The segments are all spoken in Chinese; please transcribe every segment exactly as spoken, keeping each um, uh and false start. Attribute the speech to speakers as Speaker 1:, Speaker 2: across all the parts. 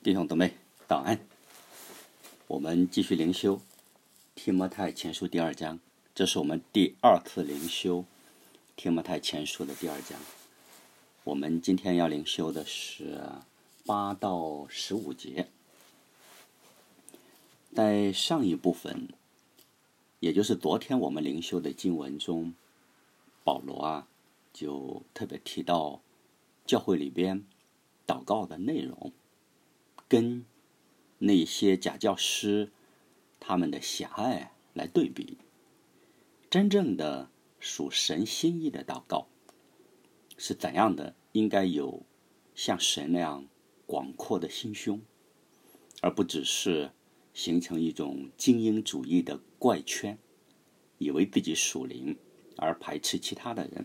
Speaker 1: 弟兄姊妹，早安！我们继续灵修提摩太前书第二章，这是我们第二次灵修提摩太前书的第二章。我们今天要灵修的是八到十五节。在上一部分，也就是昨天我们灵修的经文中，保罗啊就特别提到教会里边祷告的内容，跟那些假教师他们的狭隘来对比。真正的属神心意的祷告是怎样的？应该有像神那样广阔的心胸，而不只是形成一种精英主义的怪圈，以为自己属灵而排斥其他的人。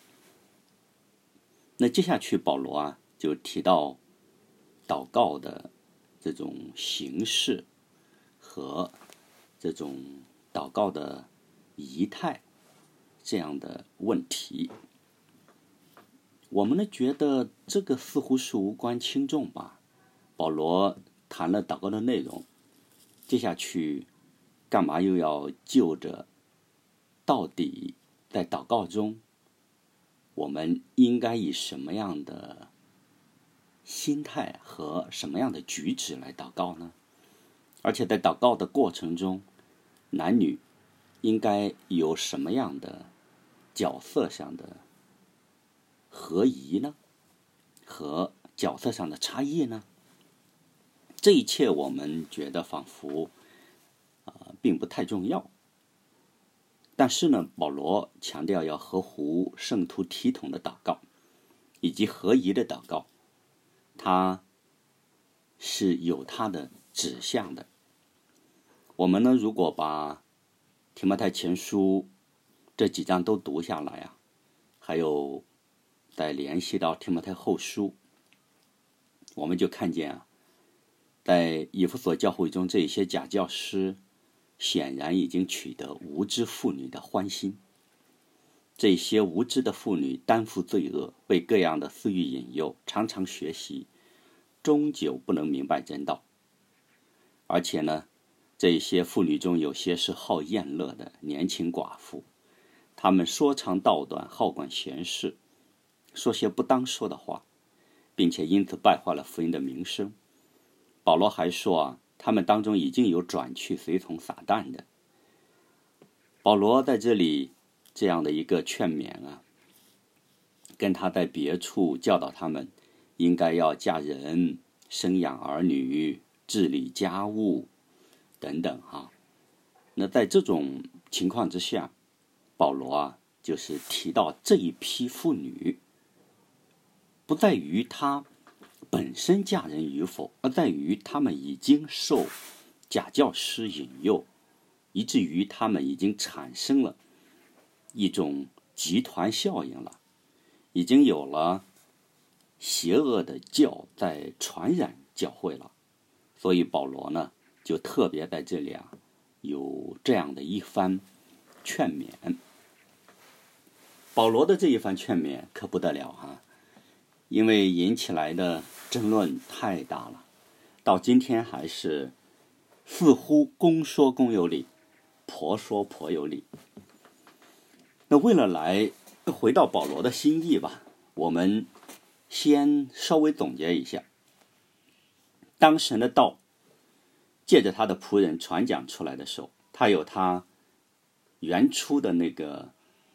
Speaker 1: 那接下去保罗啊就提到祷告的这种形式和这种祷告的仪态这样的问题。我们呢觉得这个似乎是无关轻重吧。保罗谈了祷告的内容，接下去干嘛又要就着到底在祷告中我们应该以什么样的心态和什么样的举止来祷告呢？而且在祷告的过程中，男女应该有什么样的角色上的合宜呢？和角色上的差异呢？这一切我们觉得仿佛、呃、并不太重要。但是呢，保罗强调要合乎圣徒体统的祷告以及合宜的祷告，它是有它的指向的。我们呢，如果把提摩太前书这几章都读下来啊，还有再联系到提摩太后书，我们就看见啊，在以弗所教会中，这些假教师显然已经取得无知妇女的欢心。这些无知的妇女担负罪恶，被各样的私欲引诱，常常学习，终究不能明白真道。而且呢，这些妇女中有些是好宴乐的年轻寡妇，她们说长道短，好管闲事，说些不当说的话，并且因此败坏了福音的名声。保罗还说啊，他们当中已经有转去随从撒旦的。保罗在这里这样的一个劝勉啊，跟他在别处教导他们应该要嫁人、生养儿女、治理家务等等哈。那在这种情况之下，保罗啊就是提到这一批妇女，不在于她本身嫁人与否，而在于他们已经受假教师引诱，以至于他们已经产生了一种集团效应了，已经有了邪恶的教在传染教会了。所以保罗呢就特别在这里啊有这样的一番劝勉。保罗的这一番劝勉可不得了哈，因为引起来的争论太大了，到今天还是似乎公说公有理，婆说婆有理。那为了来回到保罗的心意吧，我们先稍微总结一下。当神的道借着他的仆人传讲出来的时候，他有他原初的那个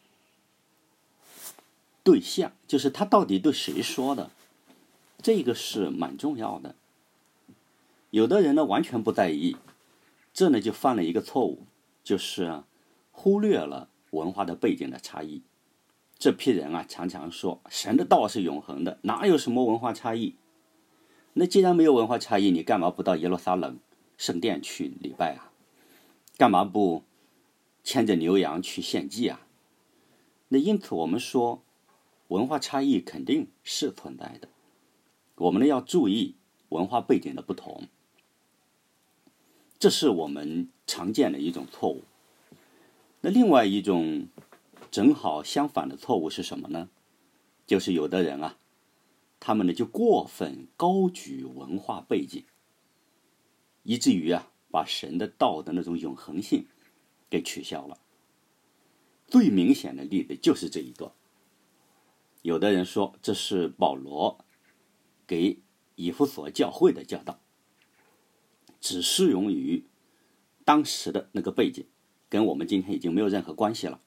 Speaker 1: 对象，就是他到底对谁说的，这个是蛮重要的。有的人呢完全不在意，这呢就犯了一个错误，就是啊忽略了文化的背景的差异。这批人啊常常说神的道是永恒的，哪有什么文化差异？那既然没有文化差异，你干嘛不到耶路撒冷圣殿去礼拜啊？干嘛不牵着牛羊去献祭啊？那因此我们说文化差异肯定是存在的，我们呢要注意文化背景的不同，这是我们常见的一种错误。那另外一种正好相反的错误是什么呢？就是有的人啊，他们呢就过分高举文化背景， 以至于啊，把神的道的那种永恒性给取消了。最明显的例子就是这一段。有的人说这是保罗给以弗所教会的教导，只适用于当时的那个背景，跟我们今天已经没有任何关系了。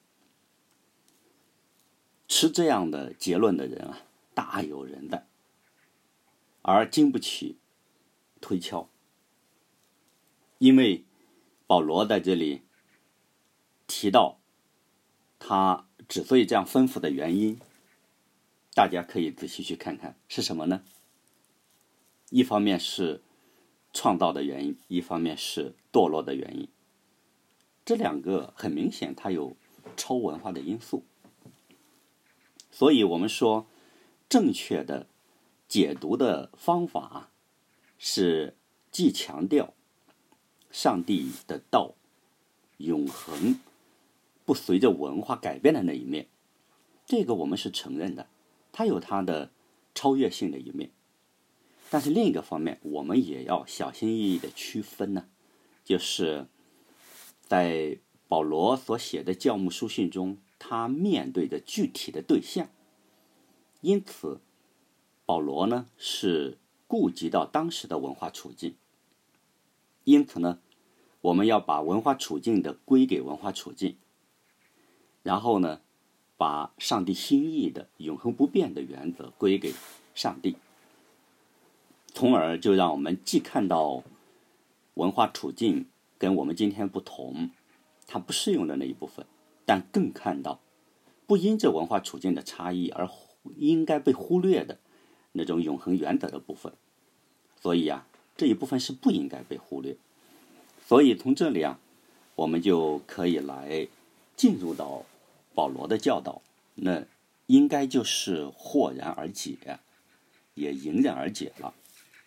Speaker 1: 持这样的结论的人啊，大有人在，而经不起推敲。因为保罗在这里提到他之所以这样吩咐的原因，大家可以仔细去看看是什么呢？一方面是创造的原因，一方面是堕落的原因。这两个很明显它有超文化的因素。所以我们说正确的解读的方法是既强调上帝的道永恒不随着文化改变的那一面，这个我们是承认的，它有它的超越性的一面。但是另一个方面，我们也要小心翼翼的区分呢，就是在保罗所写的教牧书信中，他面对着具体的对象，因此保罗呢是顾及到当时的文化处境，因此呢我们要把文化处境的归给文化处境，然后呢把上帝心意的永恒不变的原则归给上帝，从而就让我们既看到文化处境跟我们今天不同，它不适用的那一部分，但更看到不因这文化处境的差异而应该被忽略的那种永恒原则的部分。所以啊，这一部分是不应该被忽略。所以从这里啊，我们就可以来进入到保罗的教导，那应该就是豁然而解，也迎刃而解了。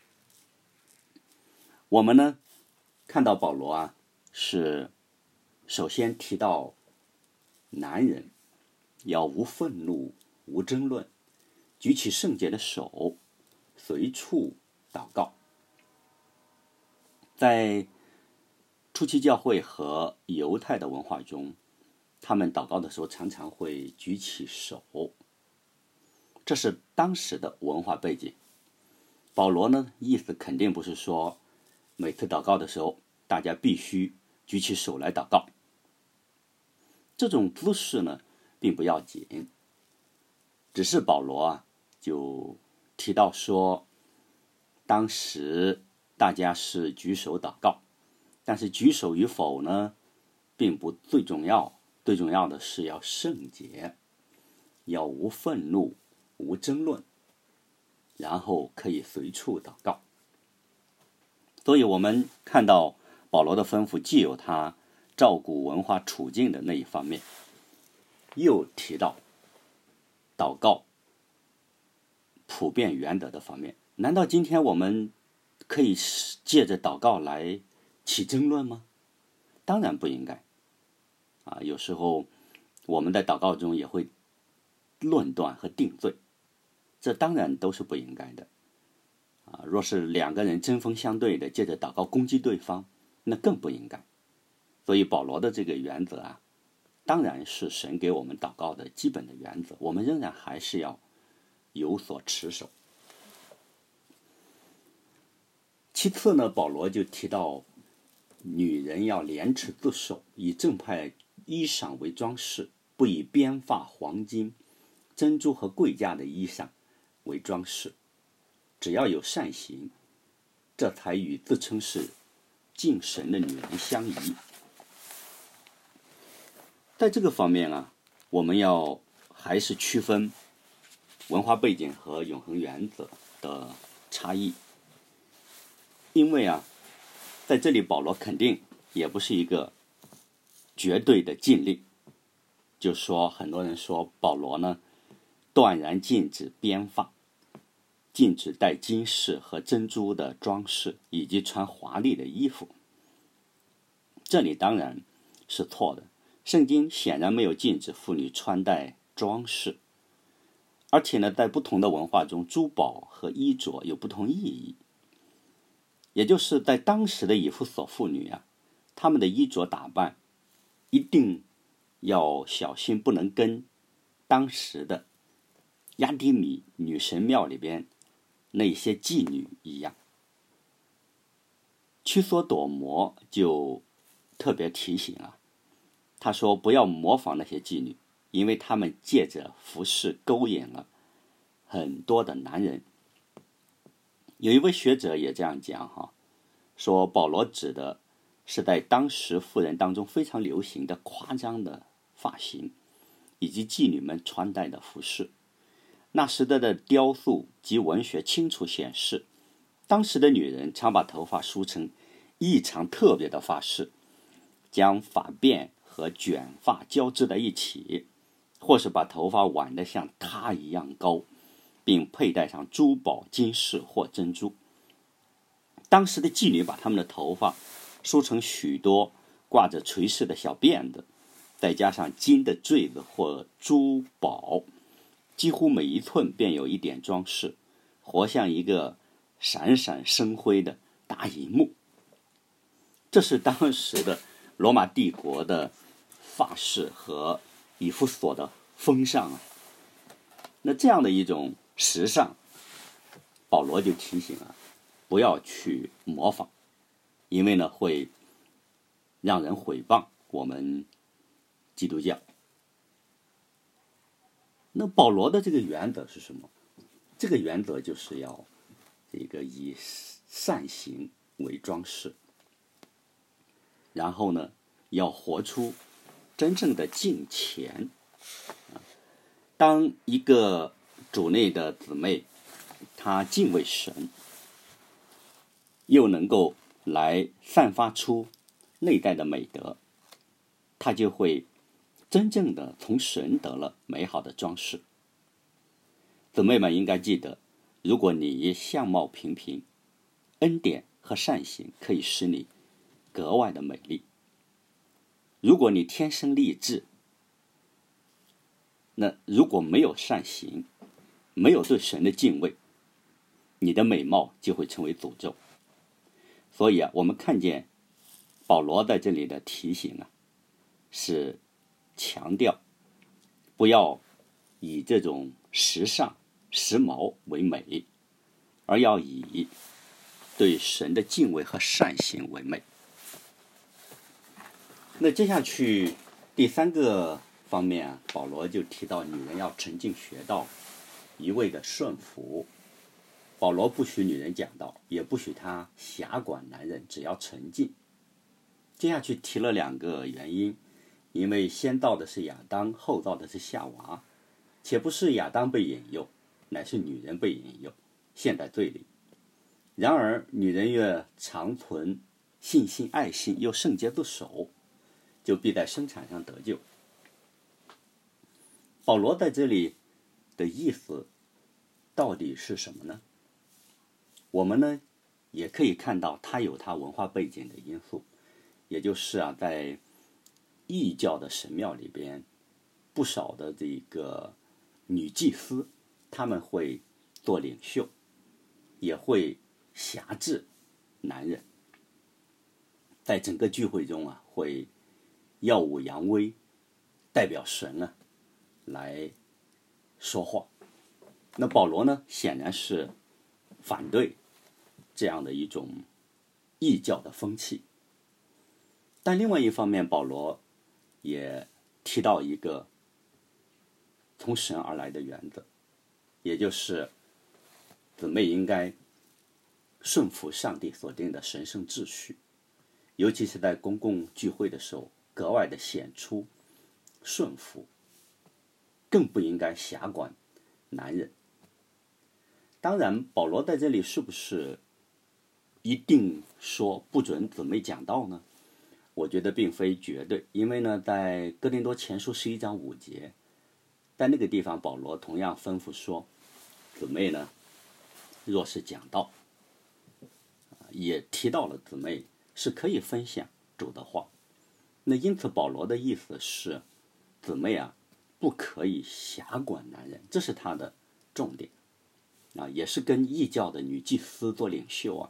Speaker 1: 我们呢看到保罗啊，是首先提到男人要无愤怒、无争论，举起圣洁的手，随处祷告。在初期教会和犹太的文化中，他们祷告的时候常常会举起手，这是当时的文化背景。保罗呢，意思肯定不是说每次祷告的时候大家必须举起手来祷告，这种姿势呢并不要紧，只是保罗啊就提到说，当时大家是举手祷告，但是举手与否呢并不最重要，最重要的是要圣洁，要无愤怒、无争论，然后可以随处祷告。所以我们看到保罗的吩咐，既有他照顾文化处境的那一方面，又提到祷告普遍原则的方面。难道今天我们可以借着祷告来起争论吗？当然不应该啊！有时候我们在祷告中也会论断和定罪，这当然都是不应该的啊！若是两个人针锋相对的借着祷告攻击对方，那更不应该。所以保罗的这个原则啊，当然是神给我们祷告的基本的原则，我们仍然还是要有所持守。其次呢，保罗就提到女人要廉耻自守，以正派衣裳为装饰，不以编发、黄金、珍珠和贵价的衣裳为装饰，只要有善行，这才与自称是敬神的女人相宜。在这个方面啊，我们要还是区分文化背景和永恒原则的差异。因为啊，在这里保罗肯定也不是一个绝对的禁令，就说很多人说保罗呢断然禁止编发，禁止戴金饰和珍珠的装饰，以及穿华丽的衣服。这里当然是错的，圣经显然没有禁止妇女穿戴装饰，而且呢，在不同的文化中，珠宝和衣着有不同意义。 也就是在当时的以弗所妇女啊，她们的衣着打扮一定要小心，不能跟当时的亚底米女神庙里边那些妓女一样。屈索朵摩就特别提醒啊，他说不要模仿那些妓女，因为他们借着服饰勾引了很多的男人。有一位学者也这样讲哈，说保罗指的是在当时妇人当中非常流行的夸张的发型，以及妓女们穿戴的服饰。那时代的雕塑及文学清楚显示，当时的女人常把头发梳成异常特别的发饰，将发辫和卷发交织在一起，或是把头发挽得像她一样高，并佩戴上珠宝、金饰或珍珠。当时的妓女把她们的头发梳成许多挂着垂饰的小辫子，再加上金的坠子或珠宝，几乎每一寸便有一点装饰，活像一个闪闪生辉的大银幕。这是当时的罗马帝国的发饰和以弗所的风尚啊。那这样的一种时尚，保罗就提醒啊，不要去模仿，因为呢会让人毁谤我们基督教。那保罗的这个原则是什么？这个原则就是要这个以善行为装饰，然后呢要活出真正的敬虔。当一个主内的姊妹她敬畏神，又能够来散发出内在的美德，她就会真正的从神得了美好的装饰。姊妹们应该记得，如果你相貌平平，恩典和善行可以使你格外的美丽。如果你天生丽质，那如果没有善行，没有对神的敬畏，你的美貌就会成为诅咒。所以啊，我们看见保罗在这里的提醒啊，是强调不要以这种时尚时髦为美，而要以对神的敬畏和善行为美。那接下去第三个方面啊，保罗就提到女人要沉静学道，一味的顺服。保罗不许女人讲道，也不许她辖管男人，只要沉静。接下去提了两个原因，因为先到的是亚当，后到的是夏娃，且不是亚当被引诱，乃是女人被引诱，陷在罪里。然而女人越长存信心爱心，又圣洁不守，就必在生产上得救。保罗在这里的意思到底是什么呢？我们呢也可以看到他有他文化背景的因素，也就是啊，在异教的神庙里边，不少的这个女祭司，他们会做领袖，也会辖制男人，在整个聚会中啊，会耀武扬威，代表神啊来说话。那保罗呢，显然是反对这样的一种异教的风气。但另外一方面，保罗也提到一个从神而来的原则，也就是姊妹应该顺服上帝所定的神圣秩序，尤其是在公共聚会的时候，格外的显出顺服，更不应该辖管男人。当然，保罗在这里是不是一定说不准姊妹讲道呢？我觉得并非绝对，因为呢，在哥林多前书十一章五节，在那个地方，保罗同样吩咐说，姊妹呢，若是讲道，也提到了姊妹是可以分享主的话。那因此，保罗的意思是，姊妹啊，不可以辖管男人，这是他的重点啊，也是跟异教的女祭司做领袖啊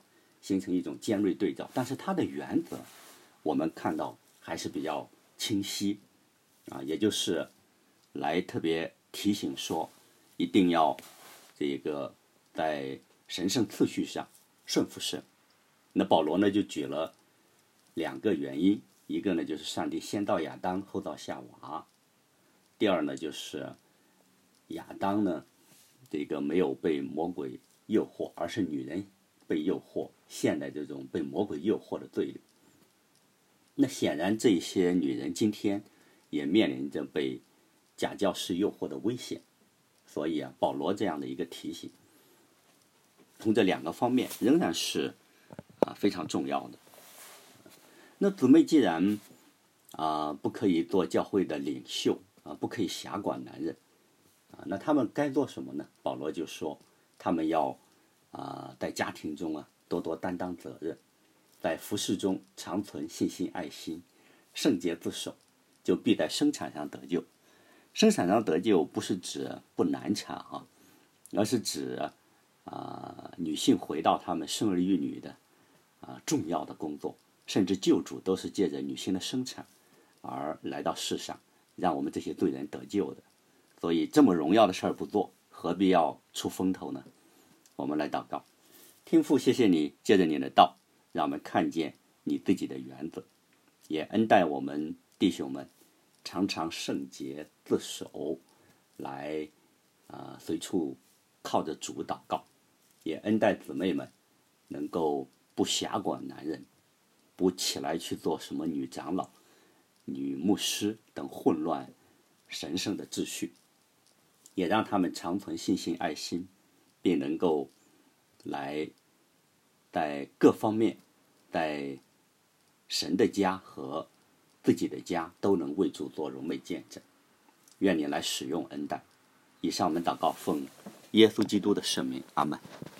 Speaker 1: 形成一种尖锐对照。但是它的原则，我们看到还是比较清晰啊，也就是来特别提醒说，一定要这个在神圣次序上顺服神。那保罗呢就举了两个原因，一个呢就是上帝先造亚当后造夏娃，第二呢就是亚当呢这个没有被魔鬼诱惑，而是女人被诱惑，陷在这种被魔鬼诱惑的罪里。那显然这些女人今天也面临着被假教师诱惑的危险，所以啊，保罗这样的一个提醒，从这两个方面仍然是啊非常重要的。那姊妹既然啊不可以做教会的领袖啊，不可以辖管男人啊，那他们该做什么呢？保罗就说，他们要啊在家庭中啊多多担当责任，在服事中常存信心、爱心，圣洁自守，就必在生产上得救。生产上得救不是指不难产啊，而是指啊女性回到她们生儿育女的啊重要的工作，甚至救主都是借着女性的生产而来到世上，让我们这些罪人得救的。所以这么荣耀的事儿不做，何必要出风头呢？我们来祷告。天父，谢谢你借着你的道，让我们看见你自己的原则，也恩待我们弟兄们常常圣洁自守，来啊、呃、随处靠着主祷告，也恩待姊妹们能够不辖管男人，不起来去做什么女长老、女牧师等混乱神圣的秩序，也让他们常存信心、爱心，并能够来在各方面，在神的家和自己的家都能为主做荣美见证。愿你来使用恩待。以上我们祷告奉耶稣基督的圣名，阿们。